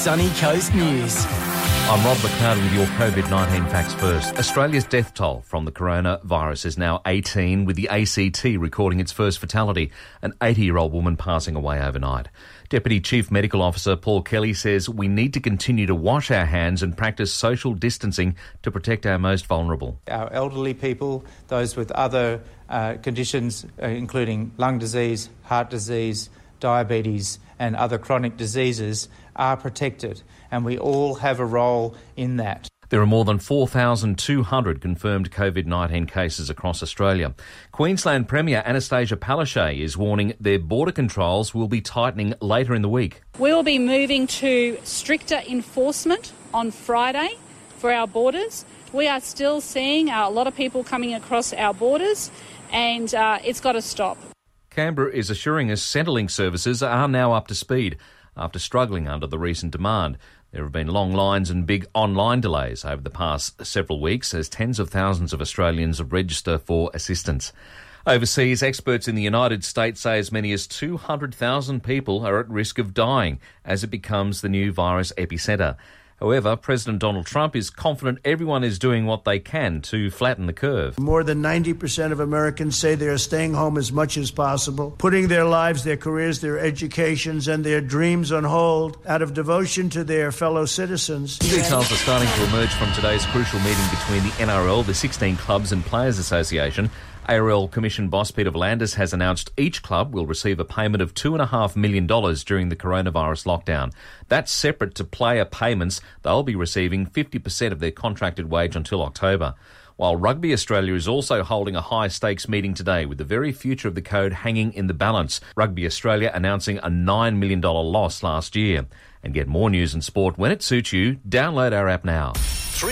Sunny Coast News. I'm Rob McLeod with your COVID-19 facts first. Australia's death toll from the coronavirus is now 18, with the ACT recording its first fatality, an 80-year-old woman passing away overnight. Deputy Chief Medical Officer Paul Kelly says we need to continue to wash our hands and practice social distancing to protect our most vulnerable. Our elderly people, those with other conditions, including lung disease, heart disease, diabetes and other chronic diseases, are protected, and we all have a role in that. There are more than 4,200 confirmed COVID-19 cases across Australia. Queensland Premier Anastasia Palaszczuk is warning their border controls will be tightening later in the week. We will be moving to stricter enforcement on Friday for our borders. We are still seeing a lot of people coming across our borders, and it's got to stop. Canberra is assuring us Centrelink services are now up to speed after struggling under the recent demand. There have been long lines and big online delays over the past several weeks as tens of thousands of Australians register for assistance. Overseas, experts in the United States say as many as 200,000 people are at risk of dying as it becomes the new virus epicentre. However, President Donald Trump is confident everyone is doing what they can to flatten the curve. More than 90% of Americans say they are staying home as much as possible, putting their lives, their careers, their educations and their dreams on hold out of devotion to their fellow citizens. Details are starting to emerge from today's crucial meeting between the NRL, the 16 Clubs and Players Association. ARL Commission boss Peter V'landys has announced each club will receive a payment of $2.5 million during the coronavirus lockdown. That's separate to player payments. They'll be receiving 50% of their contracted wage until October. While Rugby Australia is also holding a high-stakes meeting today with the very future of the code hanging in the balance. Rugby Australia announcing a $9 million loss last year. And get more news and sport when it suits you. Download our app now.